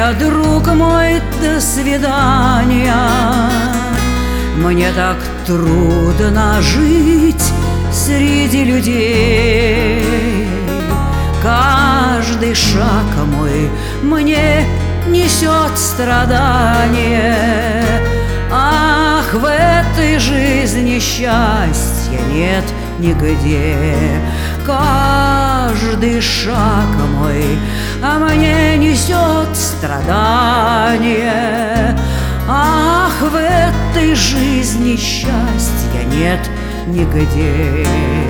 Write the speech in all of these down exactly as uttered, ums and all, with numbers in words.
свидания, друг мой, до свидания. Мне так трудно жить среди людей. Каждый шаг мой мне несет страдание. Ах, в этой жизни счастья нет нигде. Каждый шаг мой а мне несет страдание. Ах, в этой жизни счастья нет нигде.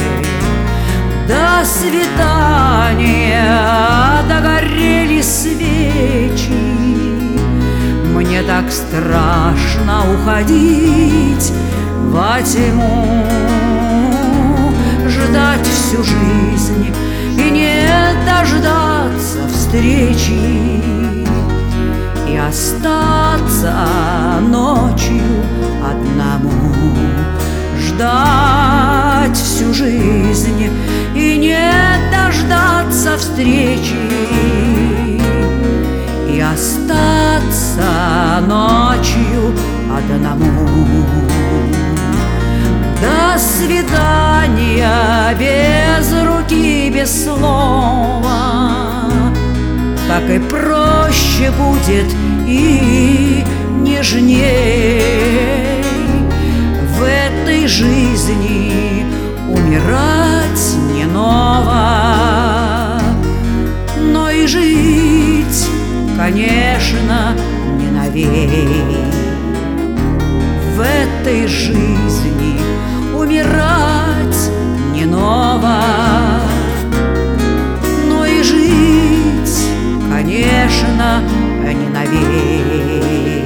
До свидания, догорели свечи. Мне так страшно уходить во тьму, ждать всю жизнь и не дождаться встречи, и остаться ночью одному, ждать всю жизнь и не дождаться встречи, и остаться ночью одному. До свидания, без руки, без слова. Так и проще будет и нежней. В этой жизни умирать не ново, но и жить, конечно, не новей. В этой жизни умирать не ново, но и жить, конечно, не новей.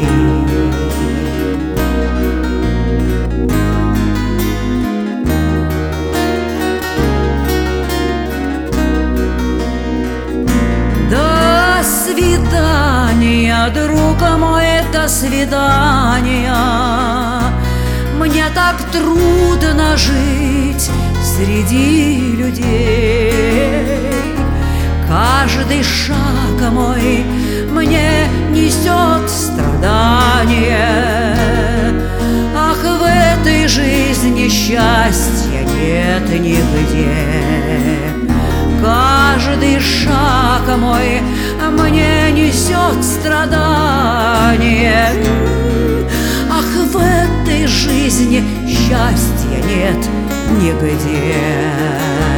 До свидания, друг мой, до свидания. Мне так трудно жить среди людей. Каждый шаг мой мне несет страдание. Ах, в этой жизни счастья нет нигде. Каждый шаг мой мне несет страдание. Ах, в этой жизни счастья нет нигде.